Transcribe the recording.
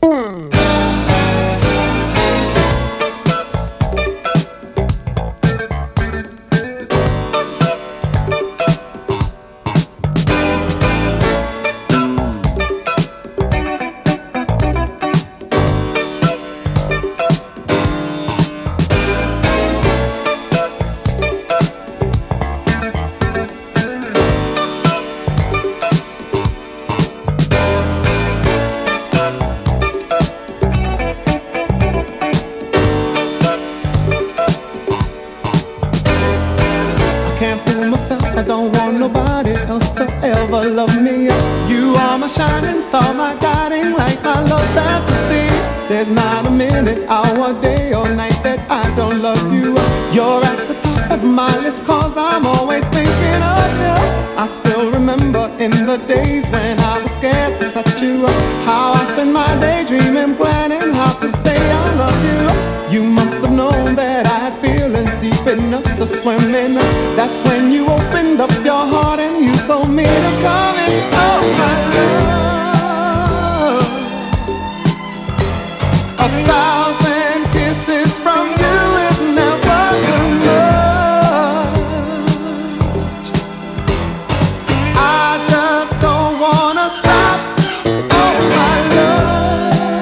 I don't want nobody else to ever love me. You are my shining star, my guiding light, my love fantasy. There's not a minute, hour, day or night that I don't love you. You're at the top of my list, cause I'm always thinking of you. I still remember in the days when I was scared to touch you, how I spent my day dreaming, planning how to say I love you. You must have known that I had feelings deep enough to swim in. That's when you opened up your heart and you told me to come in. Oh my love.